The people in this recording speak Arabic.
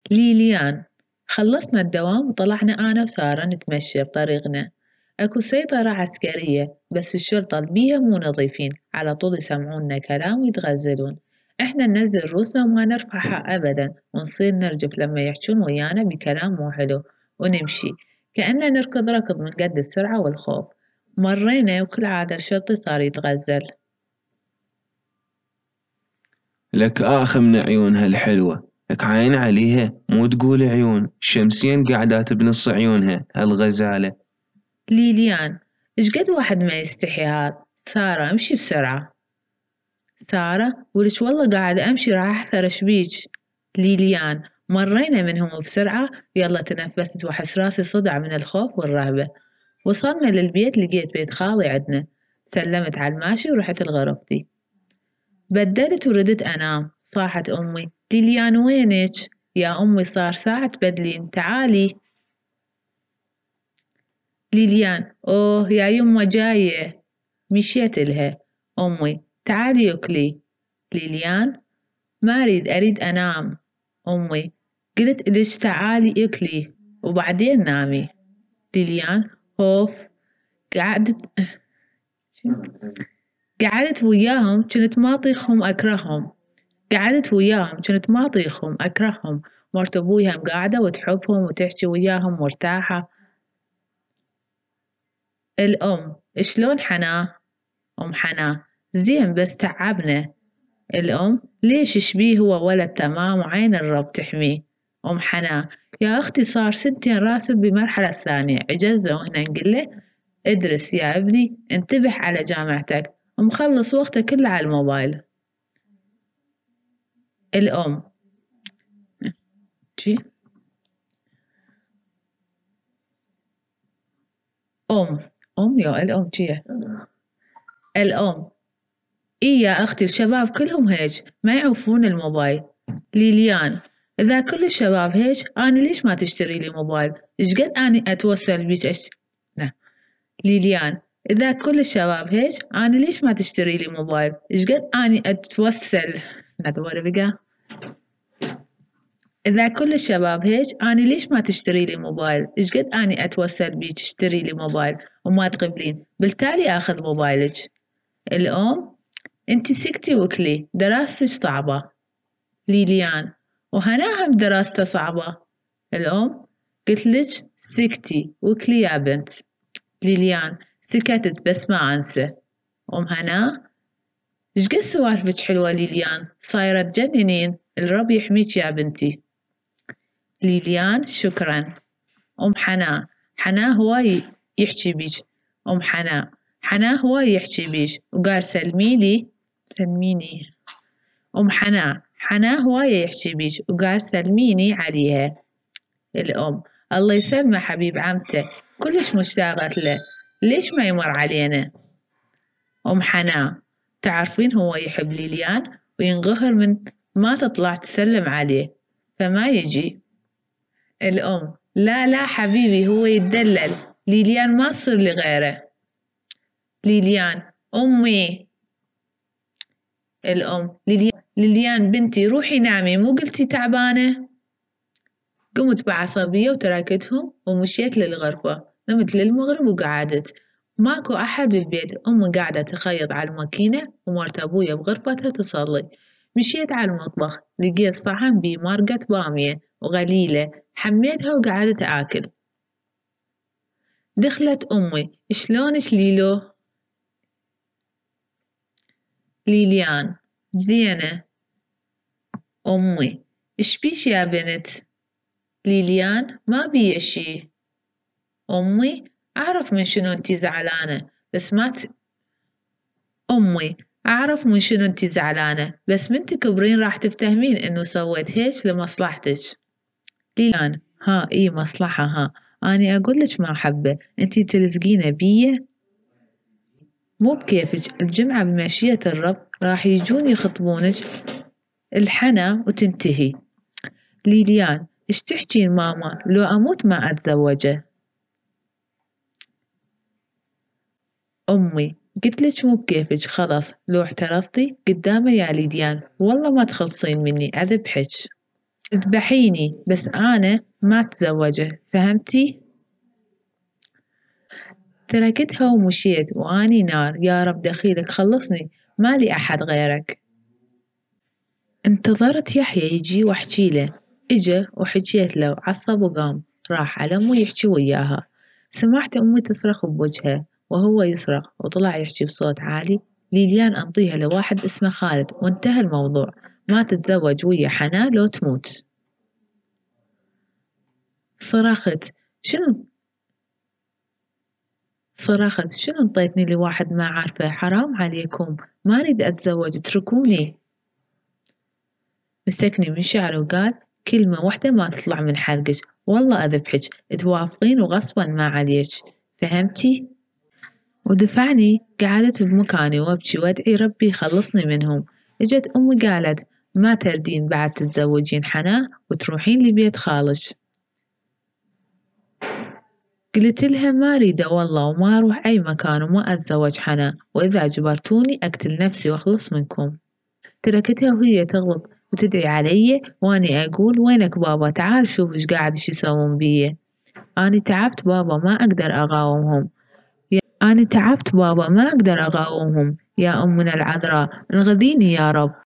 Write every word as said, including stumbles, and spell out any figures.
ليليان، خلصنا الدوام وطلعنا أنا وسارة نتمشى بطريقنا. أكو سيطرة عسكرية بس الشرطة البيها مو نظيفين، على طول يسمعونا كلام ويتغزلون. إحنا ننزل روسنا وما نرفعها أبدا، ونصير نرجف لما يحجون ويانا بكلام مو حلو، ونمشي كأننا نركض ركض من قد السرعة والخوف. مرينا وكل عادة الشرطي صار يتغزل. لك آخ من عيونها الحلوة، لك عاين عليها مو تقول عيون شمسين قاعدات بنص عيونها هالغزالة. ليليان، إيش قد واحد ما يستحي هذا؟ سارة امشي بسرعة. سارة ولش والله قاعدة أمشي راح أحثر بيج. ليليان، مرينا منهم بسرعة، يلا تنفست وأحس راسي صدع من الخوف والرهبة. وصلنا للبيت لقيت بيت خالي عدنا، سلمت على الماشي ورحت لغرفتي. بدلت وردت أنام. صاحت أمي: ليليان وينك؟ يا أمي صار ساعة تبدلين، تعالي. ليليان: أوه يا يمه جاية. مشيت لها. أمي: تعالي أكلي. ليليان: ما أريد أريد أنام. أمي: قلت ليش تعالي أكلي وبعدين نامي. ليليان: خوف. قعدت قعدت وياهم كنت ما أطيقهم أكرههم. قعدت وياهم كنت ما أطيقهم أكرههم. مرت أبويها قاعدة وتحبهم وتحكي وياهم مرتاحة. الأم: شلون حناه؟ أم حناه: زين بس تعبنا. الأم: ليش شبيه هو ولد تمام وعين الرب تحميه. أم حناه: يا أختي صار سنتين راسب بمرحلة الثانية، عجزنا وهنا نقول له ادرس يا ابني انتبه على جامعتك، ومخلص وقته كله على الموبايل. الأم: جي أم أم يا الأم جيه. الأم: إيه يا أختي الشباب كلهم هيك ما يعوفون الموبايل. ليليان: إذا كل الشباب هيك أنا ليش ما تشتري لي موبايل؟ إيش قد أني أتوسل بيك أش... نه. ليليان: إذا كل الشباب هيك أنا ليش ما تشتري لي موبايل؟ إيش قد أني أتوسل ندور بقى. إذا كل الشباب هيك أنا ليش ما تشتري لي موبايل؟ إيش قد أني أتوسل بيك تشتري لي موبايل وما تقبلين، بالتالي آخذ موبايلك. الأم: انتي سكتي وكلي، دراستك صعبة. ليليان: وهنا هم دراسته صعبة. الأم: قلت لك سكتي وكلي يا بنت. ليليان: سكتت بس ما أنسى. أم هنا: إيش قد سوالفك حلوة ليليان، صايرة تجننين، الرب يحميك يا بنتي. ليليان: شكرا. أم حنا: حنا هواي يحكي بيج. أم حنا: حنا هواي يحكي بيج وقال سلميلي سلميني. أم حنا: حنا هواية يحكي بيج وقال سلميني عليها. الأم: الله يسلمه حبيب عمته، كلش مشتاقة له، ليش ما يمر علينا. أم حنا: تعرفين هو يحب ليليان وينقهر من ما تطلع تسلم عليه فما يجي. الأم: لا لا حبيبي هو يتدلل، ليليان ما تصير لغيره. ليليان: أمي. الأم: ليليان ليليان بنتي روحي نامي، مو قلتي تعبانة؟ قمت بعصبية وتركتهم ومشيت للغرفة، نمت للمغرب وقعدت. ماكو أحد بالبيت، أمي قاعدة تخيط على الماكينة ومرت أبويا بغرفتها تصلي. مشيت على المطبخ لقيت صحن بيه مرقة بامية وغليلة، حميتها وقعدت آكل. دخلت أمي: شلونش ليلو؟ ليليان: زينة. أمي: إيش بيش يا بنت؟ ليليان: ما بي شي. أمي: أعرف من شنو أنتي زعلانة بس ما ت... أمي: أعرف من شنو أنتي زعلانة بس من تكبرين راح تفتهمين إنه سويت هيك لمصلحتك. ليليان: ها إي مصلحة ها، أني أقولك ما حبة أنتي تلزقينه بيه. مو بكيفك، الجمعة بمشيئة الرب راح يجون يخطبونك الحنا وتنتهي. ليليان: إيش تحجين ماما، لو أموت ما أتزوجه. أمي: قلت لك مو بكيفك، خلاص لو اعترضتي قدامي يا ليديان والله ما تخلصين مني أذبحك. تذبحيني بس أنا ما أتزوجه، فهمتي؟ تركتها ومشيت وأني نار، يا رب دخيلك خلصني، ما لي أحد غيرك. انتظرت يحيى يجي واحجيله، اجا وحجيت له عصب وقام راح على أمه يحجي وياها. سمعت أمي تصرخ بوجهه وهو يصرخ وطلع يحجي بصوت عالي، ليليان أنطيها لواحد اسمه خالد وانتهى الموضوع، ما تتزوج ويا حنان لو تموت. صرخت شنو صرخت شنو انطيتني لواحد ما عارفه، حرام عليكم، ما أريد أتزوج، اتركوني. مسكني من شعره وقال كلمة واحدة ما تطلع من حلقك والله أذبحك، توافقين وغصبا ما عليك، فهمتي؟ ودفعني، قعدت بمكاني وابكي وادعي ربي يخلصني منهم. اجت أمي قالت ما تردين بعد تتزوجين حنا وتروحين لبيت خالك. قلت لها ما أريده والله، وما أروح أي مكان وما أتزوج حنا، وإذا جبرتوني أقتل نفسي وأخلص منكم. تركتها وهي تغلط وتدعي علي واني اقول وينك بابا، تعال شوف ايش قاعد ايش يسوون بيه. اني تعبت بابا ما اقدر اقاومهم، يا اني تعبت بابا ما اقدر اقاومهم، يا امنا العذراء انغذيني يا رب.